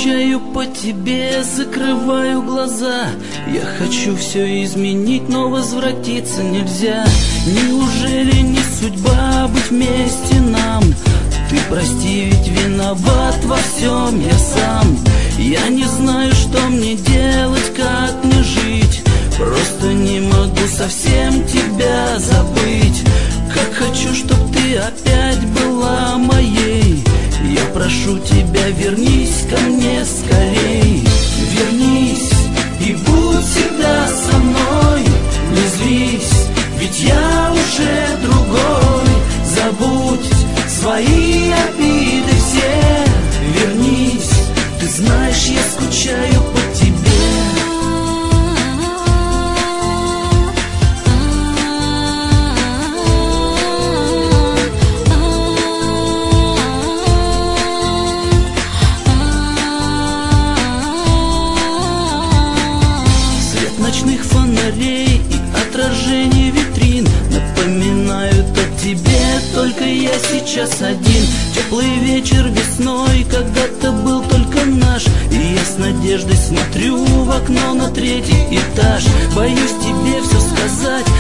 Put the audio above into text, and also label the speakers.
Speaker 1: скучаю по тебе, закрываю глаза. Я хочу все изменить, но возвратиться нельзя. Неужели не судьба быть вместе нам? Ты прости, ведь виноват во всем я сам. Я не знаю, что мне делать, как мне жить. Просто не могу совсем тебя забыть. Как хочу, чтоб ты опять была моей. Я прошу тебя, вернись ко мне скорей. Вернись и будь всегда со мной. Не злись, ведь я уже другой. Забудь свои обиды все. Вернись, ты знаешь, я скучаю по тебе. Ночных фонарей и отражение витрин напоминают о тебе, только я сейчас один. Теплый вечер весной когда-то был только наш, и я с надеждой смотрю в окно на третий этаж. Боюсь тебе все сказать,